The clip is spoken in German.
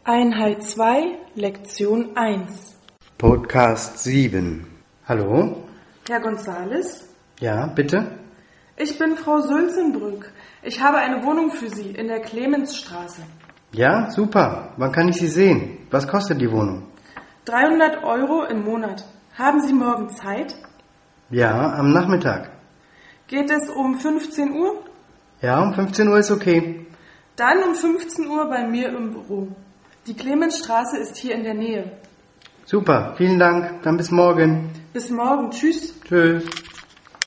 Einheit 2, Lektion 1. Podcast 7. Hallo? Herr Gonzales? Ja, bitte? Ich bin Frau Sülzenbrück. Ich habe eine Wohnung für Sie in der Clemensstraße. Ja, super. Wann kann ich Sie sehen? Was kostet die Wohnung? 300 € im Monat. Haben Sie morgen Zeit? Ja, am Nachmittag. Geht es um 15 Uhr? Ja, um 15 Uhr ist okay. Dann um 15 Uhr bei mir im Büro. Die Clemensstraße ist hier in der Nähe. Super, vielen Dank. Dann bis morgen. Bis morgen. Tschüss. Tschüss.